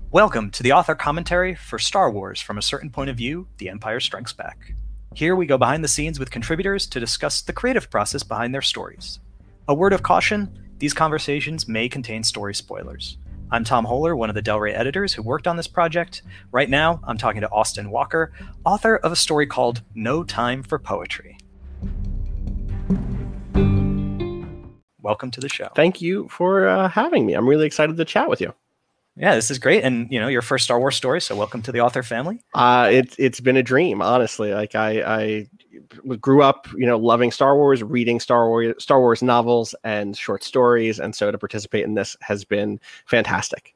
Welcome to the author commentary for Star Wars from a Certain Point of View, The Empire Strikes Back. Here we go behind the scenes with contributors to discuss the creative process behind their stories. A word of caution, these conversations may contain story spoilers. I'm Tom Holler, one of the Del Rey editors who worked on this project. Right now, I'm talking to Austin Walker, author of a story called No Time for Poetry. Welcome to the show. Thank you for having me. I'm really excited to chat with you. Yeah, this is great. And, your first Star Wars story, so welcome to the author family. It's been a dream, honestly. Like I grew up, loving Star Wars, reading Star Wars novels and short stories. And so to participate in this has been fantastic.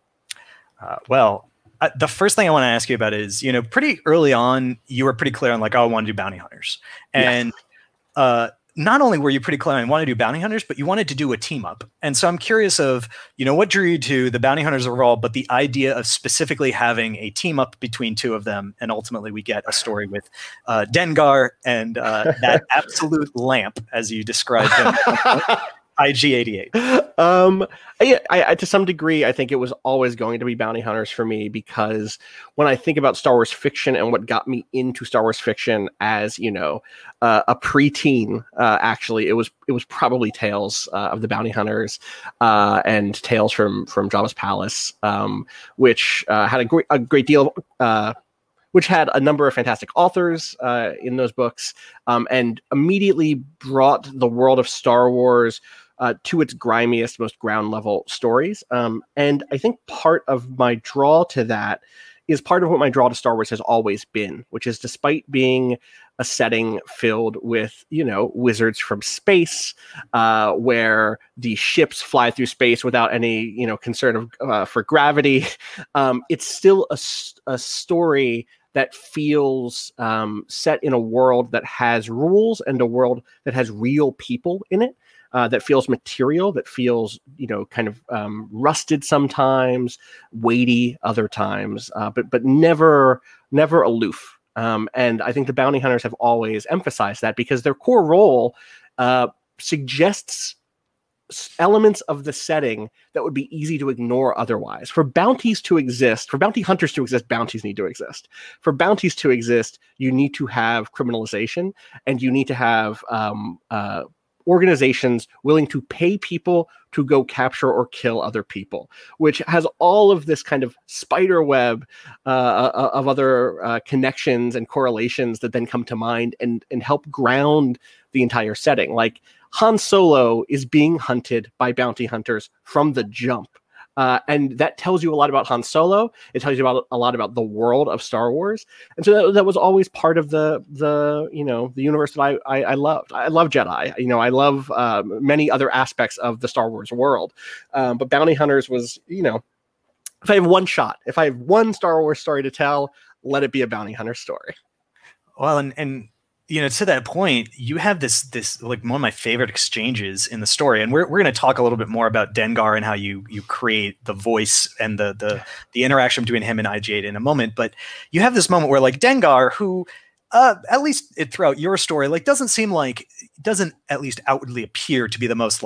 The first thing I want to ask you about is, pretty early on, you were pretty clear on I want to do bounty hunters. And yes. Not only were you pretty clear on want to do bounty hunters, but you wanted to do a team up. And so I'm curious of, what drew you to the bounty hunters overall, but the idea of specifically having a team up between two of them. And ultimately we get a story with Dengar and that absolute lamp, as you described him. IG-88. I to some degree, I think it was always going to be bounty hunters for me, because when I think about Star Wars fiction and what got me into Star Wars fiction as, a preteen, actually, it was probably Tales of the Bounty Hunters and Tales from Jabba's Palace, which had a great deal of which had a number of fantastic authors in those books, and immediately brought the world of Star Wars to its grimiest, most ground level stories. And I think part of my draw to that is part of what my draw to Star Wars has always been, which is, despite being a setting filled with, wizards from space, where the ships fly through space without any, concern for gravity, it's still a story that feels set in a world that has rules and a world that has real people in it. That feels material, that feels, kind of rusted sometimes, weighty other times, but never aloof. And I think the bounty hunters have always emphasized that, because their core role suggests elements of the setting that would be easy to ignore otherwise. For bounties to exist, for bounty hunters to exist, bounties need to exist. For bounties to exist, you need to have criminalization, and you need to have organizations willing to pay people to go capture or kill other people, which has all of this kind of spider web of other connections and correlations that then come to mind and help ground the entire setting. Like, Han Solo is being hunted by bounty hunters from the jump. And that tells you a lot about Han Solo. It tells you a lot about the world of Star Wars. And so that was always part of the universe that I loved. I love Jedi. I love many other aspects of the Star Wars world. But bounty hunters was, if I have one shot, if I have one Star Wars story to tell, let it be a bounty hunter story. Well, and to that point, you have this like one of my favorite exchanges in the story, and we're going to talk a little bit more about Dengar and how you create the voice and the interaction between him and IG-8 in a moment. But you have this moment where Dengar, who at least throughout your story, doesn't at least outwardly appear to be the most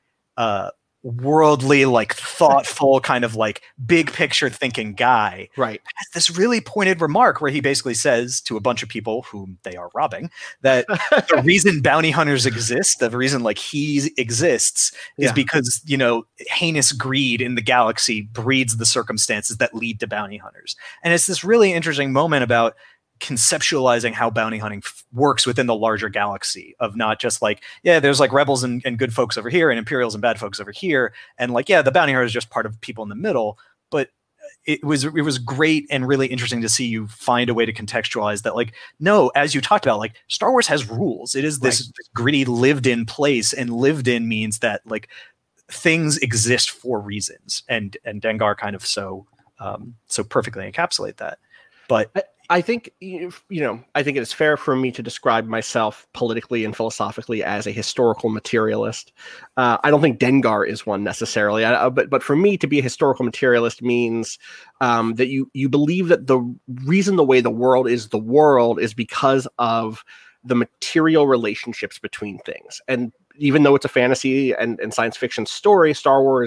worldly, thoughtful, kind of big picture thinking guy, right? Has this really pointed remark where he basically says to a bunch of people whom they are robbing that the reason bounty hunters exist, the reason he exists, is because heinous greed in the galaxy breeds the circumstances that lead to bounty hunters. And it's this really interesting moment about conceptualizing how bounty hunting works within the larger galaxy of not just there's rebels and good folks over here and Imperials and bad folks over here, and the bounty hunter is just part of people in the middle. But it was great and really interesting to see you find a way to contextualize that no, as you talked about, Star Wars has rules. It is this gritty lived in place, and lived in means that things exist for reasons, and Dengar kind of so perfectly encapsulate that. But I think, I think it is fair for me to describe myself politically and philosophically as a historical materialist. I don't think Dengar is one necessarily, but for me to be a historical materialist means that you believe that the reason the way the world is because of the material relationships between things. And even though it's a fantasy and science fiction story, Star Wars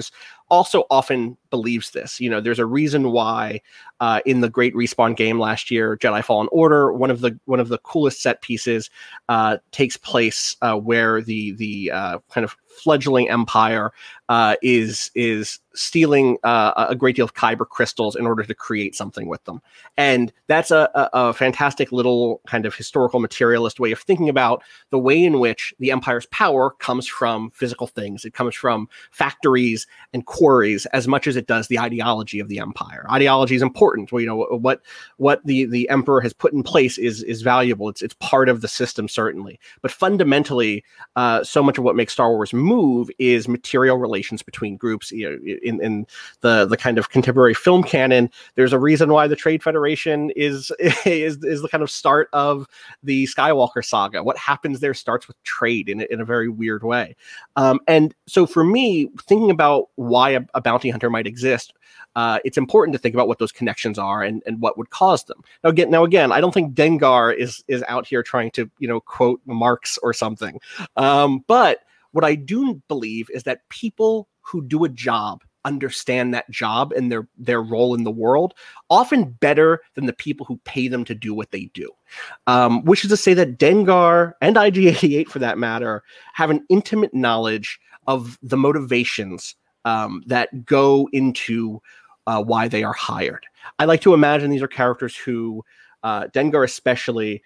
also often believes this. There's a reason why in the Great Respawn game last year, Jedi Fallen Order, one of the coolest set pieces takes place where the kind of fledgling Empire is stealing a great deal of Kyber crystals in order to create something with them. And that's a fantastic little kind of historical materialist way of thinking about the way in which the Empire's power comes from physical things. It comes from factories and quarries as much as it does the ideology of the Empire. Ideology is important. What the Emperor has put in place is valuable. It's part of the system, certainly. But fundamentally, so much of what makes Star Wars move is material relations between groups. In the kind of contemporary film canon, there's a reason why the Trade Federation is the kind of start of the Skywalker saga. What happens there starts with trade in a very weird way. And so for me, thinking about why a bounty hunter might exist, it's important to think about what those connections are and what would cause them. Now again, I don't think Dengar is out here trying to quote Marx or something. But what I do believe is that people who do a job understand that job and their role in the world often better than the people who pay them to do what they do. Which is to say that Dengar and IG-88, for that matter, have an intimate knowledge of the motivations that go into why they are hired. I like to imagine these are characters who, Dengar especially,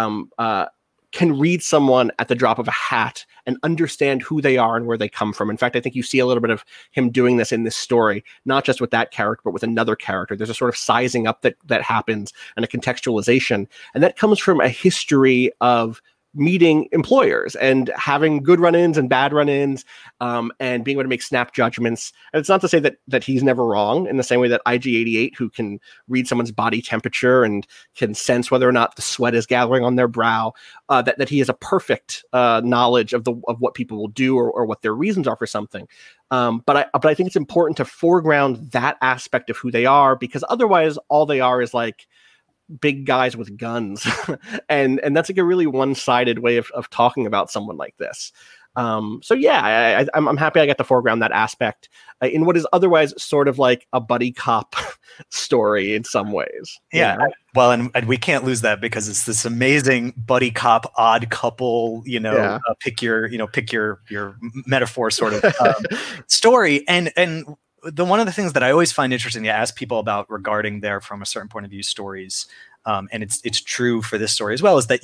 can read someone at the drop of a hat and understand who they are and where they come from. In fact, I think you see a little bit of him doing this in this story, not just with that character, but with another character. There's a sort of sizing up that happens and a contextualization. And that comes from a history of meeting employers and having good run-ins and bad run-ins, and being able to make snap judgments. And it's not to say that he's never wrong, in the same way that IG-88, who can read someone's body temperature and can sense whether or not the sweat is gathering on their brow, that he has a perfect knowledge of what people will do or what their reasons are for something. But I think it's important to foreground that aspect of who they are, because otherwise all they are is like big guys with guns. and that's like a really one-sided way of talking about someone like this. So yeah, I'm happy I got to foreground that aspect in what is otherwise sort of like a buddy cop story in some ways. Yeah. Well, and we can't lose that, because it's this amazing buddy cop, odd couple, pick your metaphor sort of story. And one of the things that I always find interesting to ask people about regarding their from a certain point of view stories, and it's true for this story as well, is that,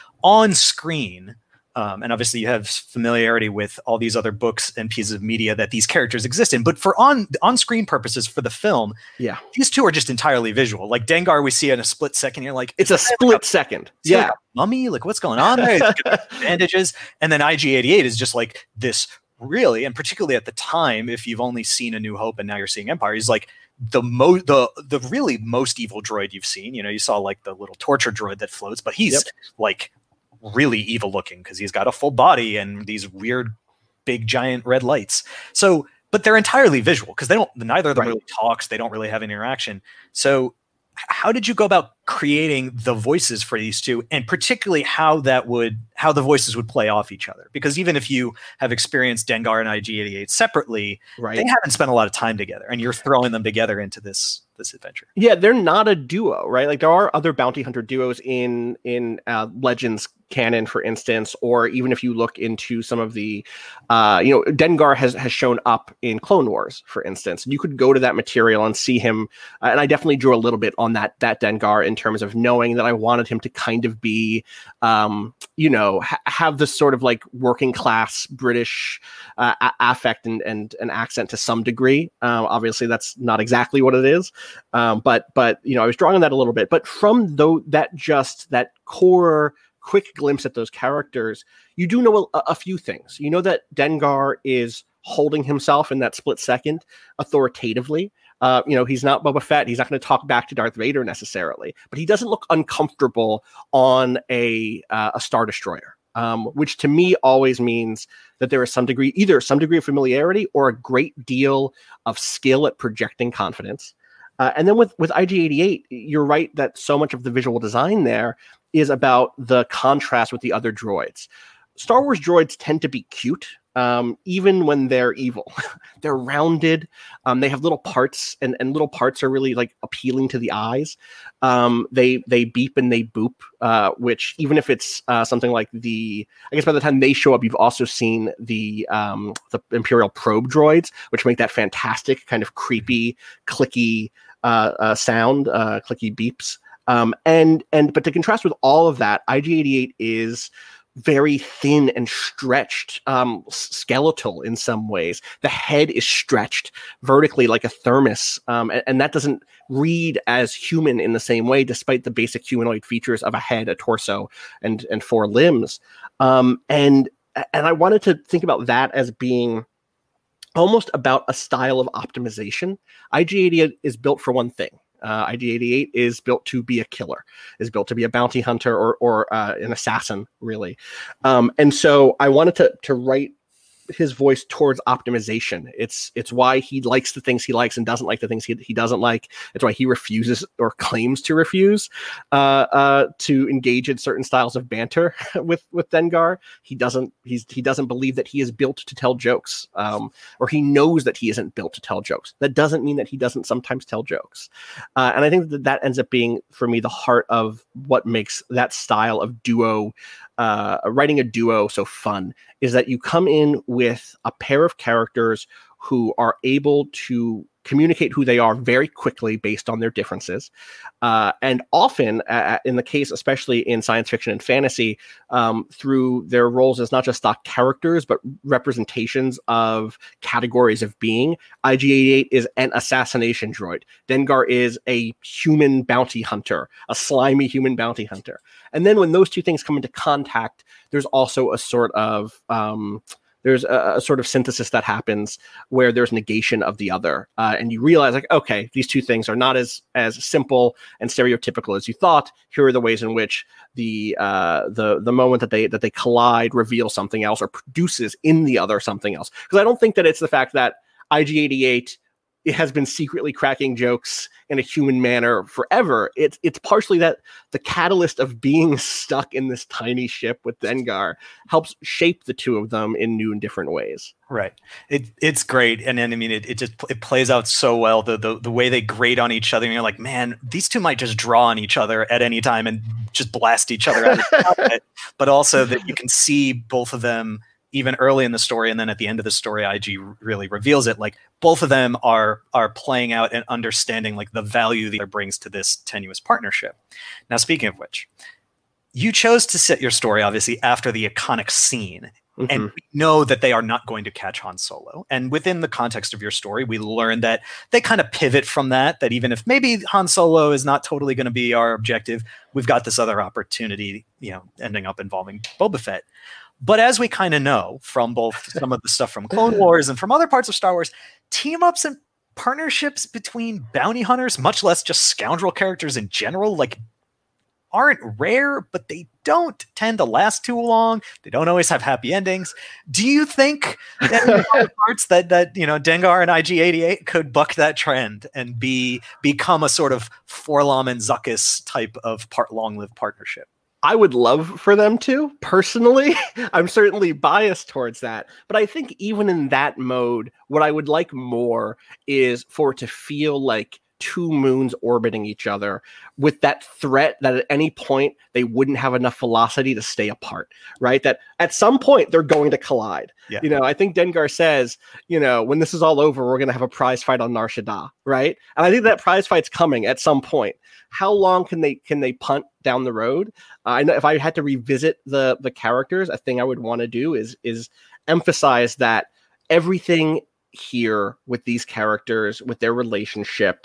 on screen, and obviously you have familiarity with all these other books and pieces of media that these characters exist in, but for on-screen purposes for the film, these two are just entirely visual. Like Dengar, we see in a split second, you're like, it's a split second. Yeah. Like a mummy? Like, what's going on there? Bandages. And then IG-88 is just like this, really, and particularly at the time, if you've only seen A New Hope and now you're seeing Empire, he's like the really most evil droid you've seen. You saw like the little torture droid that floats, but he's like really evil looking because he's got a full body and these weird big giant red lights. So, but they're entirely visual because neither of them really talks. They don't really have an interaction. So how did you go about creating the voices for these two, and particularly how the voices would play off each other? Because even if you have experienced Dengar and IG-88 separately, they haven't spent a lot of time together, and you're throwing them together into this adventure. Yeah, they're not a duo, right? Like there are other bounty hunter duos in Legends canon, for instance, or even if you look into some of the, Dengar has shown up in Clone Wars, for instance. You could go to that material and see him, and I definitely drew a little bit on that Dengar in terms of knowing that I wanted him to kind of be, have this sort of like working class British affect and accent to some degree. Obviously, that's not exactly what it is, but I was drawing on that a little bit. But from that core quick glimpse at those characters, you do know a few things. You know that Dengar is holding himself in that split second authoritatively. He's not Boba Fett. He's not going to talk back to Darth Vader necessarily, but he doesn't look uncomfortable on a Star Destroyer, which to me always means that there is either some degree of familiarity or a great deal of skill at projecting confidence. And then with IG-88, you're right that so much of the visual design there is about the contrast with the other droids. Star Wars droids tend to be cute. even when they're evil. They're rounded. They have little parts, and little parts are really like appealing to the eyes. They beep and they boop, which even if it's something like I guess by the time they show up, you've also seen the Imperial probe droids, which make that fantastic kind of creepy, clicky sound, clicky beeps. But to contrast with all of that, IG-88 is very thin and stretched, skeletal in some ways. The head is stretched vertically like a thermos, and that doesn't read as human in the same way, despite the basic humanoid features of a head, a torso, and 4 limbs. And I wanted to think about that as being almost about a style of optimization. IG-88 is built for one thing. IG-88 is built to be a killer, is built to be a bounty hunter or an assassin, really. And so I wanted to write his voice towards optimization. It's why he likes the things he likes and doesn't like the things he doesn't like. It's why he refuses or claims to refuse to engage in certain styles of banter with Dengar. He doesn't believe that he is built to tell jokes, or he knows that he isn't built to tell jokes. That doesn't mean that he doesn't sometimes tell jokes. And I think that ends up being, for me, the heart of what makes that style of duo, writing a duo, so fun, is that you come in with a pair of characters who are able to communicate who they are very quickly based on their differences. And often, in the case, especially in science fiction and fantasy, through their roles as not just stock characters, but representations of categories of being. IG-88 is an assassination droid. Dengar is a human bounty hunter, a slimy human bounty hunter. And then when those two things come into contact, there's also a sort of synthesis that happens where there's negation of the other, and you realize, like, okay, these two things are not as simple and stereotypical as you thought. Here are the ways in which the moment that they collide reveals something else or produces in the other something else. Because I don't think that it's the fact that IG-88 has been secretly cracking jokes in a human manner forever. It's partially that the catalyst of being stuck in this tiny ship with Dengar helps shape the two of them in new and different ways. Right. It's great. And then, I mean, it plays out so well. The way they grate on each other, and you're like, man, these two might just draw on each other at any time and just blast each other out of the outfit. But also that you can see both of them even early in the story, and then at the end of the story, IG really reveals it. Like, both of them are playing out and understanding like the value that it brings to this tenuous partnership. Now, speaking of which, you chose to set your story obviously after the iconic scene. Mm-hmm. And we know that they are not going to catch Han Solo. And within the context of your story, we learn that they kind of pivot from that even if maybe Han Solo is not totally going to be our objective, we've got this other opportunity, ending up involving Boba Fett. But as we kind of know from both some of the stuff from Clone Wars and from other parts of Star Wars, team-ups and partnerships between bounty hunters, much less just scoundrel characters in general, like, aren't rare, but they don't tend to last too long. They don't always have happy endings. Do you think that in the parts that Dengar and IG-88 could buck that trend and become a sort of Forlom and Zuckuss type of long-lived partnership? I would love for them to, personally. I'm certainly biased towards that. But I think even in that mode, what I would like more is for it to feel like two moons orbiting each other with that threat that at any point they wouldn't have enough velocity to stay apart, right? That at some point they're going to collide. Yeah. I think Dengar says, when this is all over, we're going to have a prize fight on Nar Shaddaa, right? And I think that prize fight's coming at some point. How long can they punt down the road? I know if I had to revisit the characters, a thing I would want to do is emphasize that everything here with these characters, with their relationship,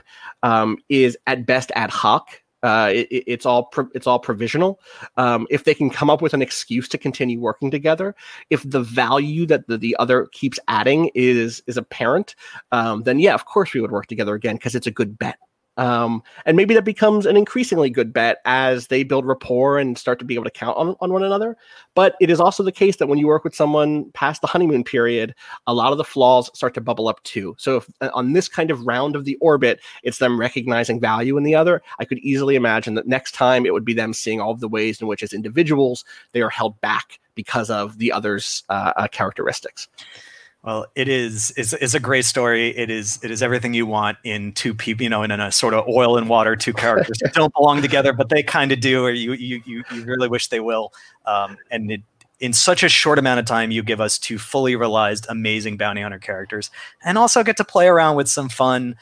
is at best ad hoc. It's all provisional. If they can come up with an excuse to continue working together, if the value that the other keeps adding is apparent, then yeah, of course we would work together again because it's a good bet. And maybe that becomes an increasingly good bet as they build rapport and start to be able to count on one another. But it is also the case that when you work with someone past the honeymoon period, a lot of the flaws start to bubble up too. So if on this kind of round of the orbit, it's them recognizing value in the other, I could easily imagine that next time it would be them seeing all of the ways in which as individuals they are held back because of the other's characteristics. Well, it's a great story. It is everything you want in two people, you know, in a sort of oil and water, two characters that don't belong together, but they kind of do, or you really wish they will. And in such a short amount of time, you give us two fully realized, amazing bounty hunter characters, and also get to play around with some fun,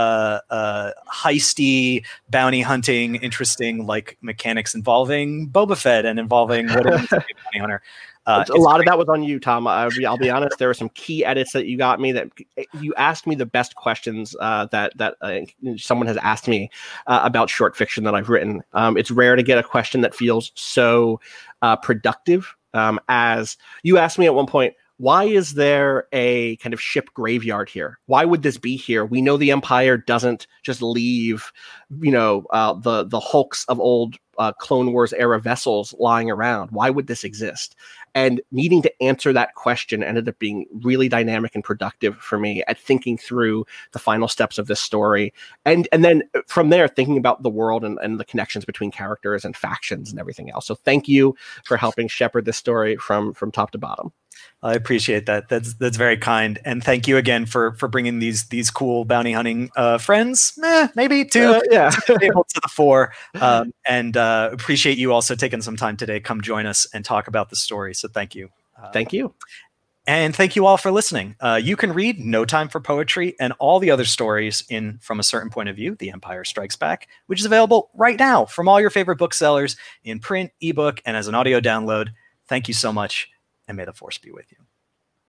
heisty bounty hunting, interesting like mechanics involving Boba Fett and involving what it is to be a bounty hunter. A lot of that was on you, Tom. I'll be honest. There were some key edits that you got me. That you asked me the best questions that someone has asked me about short fiction that I've written. It's rare to get a question that feels so productive. As you asked me at one point, why is there a kind of ship graveyard here? Why would this be here? We know the Empire doesn't just leave, the hulks of old Clone Wars era vessels lying around. Why would this exist? And needing to answer that question ended up being really dynamic and productive for me at thinking through the final steps of this story. And then from there, thinking about the world and the connections between characters and factions and everything else. So thank you for helping shepherd this story from top to bottom. I appreciate that. That's very kind, and thank you again for bringing these cool bounty hunting friends, maybe too, table to the fore. And appreciate you also taking some time today. Come join us and talk about the story. So thank you. Thank you. And thank you all for listening. You can read No Time for Poetry and all the other stories in From a Certain Point of View, The Empire Strikes Back, which is available right now from all your favorite booksellers in print, ebook, and as an audio download. Thank you so much, and may the Force be with you.